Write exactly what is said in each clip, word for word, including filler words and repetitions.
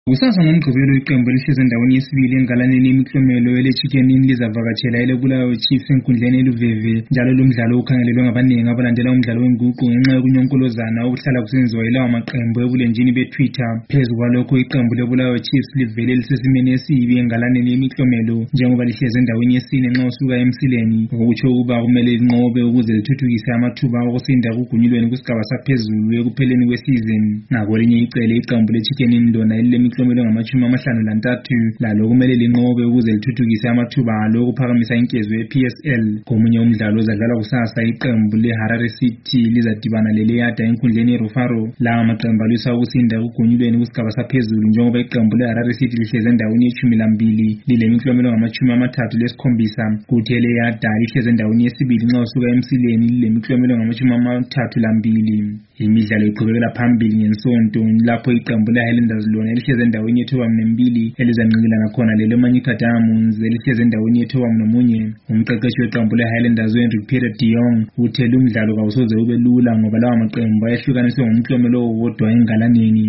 Kusasa ngomgqibelo iqembu elihlezi endaweni yesibili engalaneni yemiklomelo ele-Chicken lizavakatshela ele-Bulawayo Chiefs enkundleni eluveve njalo lumdlalo ukhangelelwe ngabanengi abalandela umdlalo wenguqu ngenxa yokunyonkolozana okuhlala kusenziwa yilawo maqembu ebulenjini be-Twitter. Phezu kwalokho iqembu le-Bulawayo Chiefs livele lisesimeni esibi engalaneni yemiklomelo njengoba lihlezi endaweni yesine nxa usuka emsileni, okutsho ukuba kumele linqobe ukuze lithuthukise amathuba okusinda kugunyulweni kusigaba saphezulu ekupheleni kwesizini. Ngakwelinye icele iqembu le-Chicken lona elilemiklomelo ngamatshumi amahlanu lantathu lalo kumele linqobe ukuze lithuthukise amathuba alo okuphakamisa inkezo ye-P S L. Komunye umdlalo ozadlalwa kusasa iqembu le-Harare City lizadibana le-Leada enkundleni ye-Rufaro. Lawa maqembu alwisa ukusinda kugunyulweni kusigaba saphezulu njengoba iqembu le-Harare City lihlezi endaweni yeshumi lambili lilemiklomelo ngamatshumi amathathu lesikhombisa, kuthi le-Leada lihlezi endaweni yesibili nxa usuka emsileni lilemiklomelo ngamatshumi amathathu lambili. Imidlalo iqhubekela phambili ngensonto lapho iqembu le-Highlanders lona elihlezi endaweni yethoba mbili elizanqikilana khona lele-Manyika Diamonds elihlezi endaweni yethoba nomunye. Umqeqeshi weqembu le-Highlanders u-Henrik Peter de Jong uthe lumdlalo kawusoze ube lula ngoba lawa maqembu ayehlukaniswe ngomklomelo owodwa engalaneni.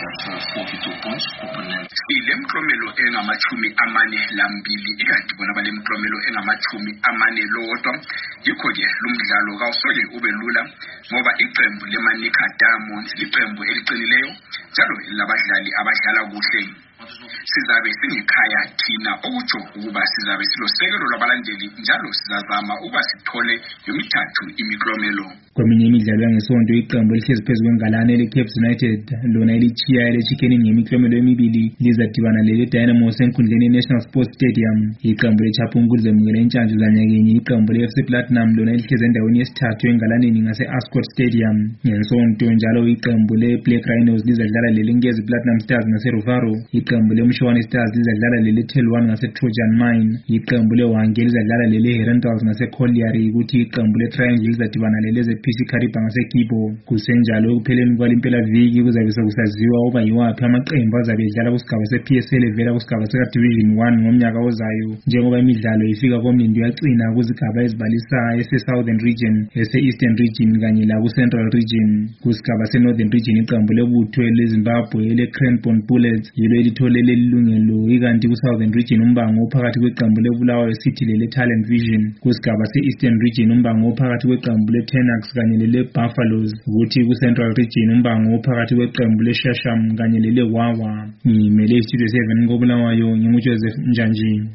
Ilemklomelo engamachumi amane lambili ikanti bona balemklomelo engamachumi amane lodwa. Yikho-ke lumdlalo kawusoke ube lula ngoba iqembu le-Manyika Diamonds liqembu eliqinileyo njalo elabadlali abadlala kuhle. Sizabe singekhaya thina okutsho ukuba sizabe silosekelo lwabalandeli njalo sizazama ukuba sithole yomithathu imiklomelo. Kweminye imidlalo yangesonto iqembu elihlezi phezu kwengalane ele-Caps United lona elitshiya ele-Chicken ngemiklomelo emibili lizadibana lele-Dynamos enkundleni ye-National Sports Stadium. Iqembu le-Chapungulu lizamukela intshantshu zanyakenye iqembu le-F C Platinum lona elihlezi endaweni yesithathu engalaneni ngase-Ascot Stadium. Ngensonto njalo iqembu le-Black Rhinos lizadlala lele-Ngezi Platinum Stars ngase-Rufaro. Iqembu le-Mshwana Stars lizadlala lele-Telwan ngase-Trojan Mine. Iqembu le-Hwange lizadlala lele-Herentals ngase-Colliery kuthi iqembu le-Triangle lizadibana lele-P C Kariba ngase-Kibo. Kusenjalo ekupheleni kwalimpelaviki kuzabe sekusaziwa ukuba yiwaphi amaqembu azabe edlala kusigaba se-P S L evela kusigaba seka-Division one ngomnyaka ozayo, njengoba imidlalo ifika komlindo yacina kuzigaba ezibalisayo ese-Southern Region, ese-Eastern Region kanye laku-Central Region. Kusigaba se-Northern Region iqembu lebutho le-Zimbabwe ele-Cranbourne Bullets yilo elithole lelilungelo, ikanti ku-Southern Region umbango ophakathi kweqembu le-Bulawayo City lele-Talent Vision. Kusigaba se-Eastern Region umbango ophakathi kweqembu le-Tenax kanye lele-Buffaloes, kuthi ku-Central Region umbango ophakathi kweqembu le-Shasham kanye lele-Wawa. Ngimele iStudio seven koBulawayo, nginguJoseph Njanji.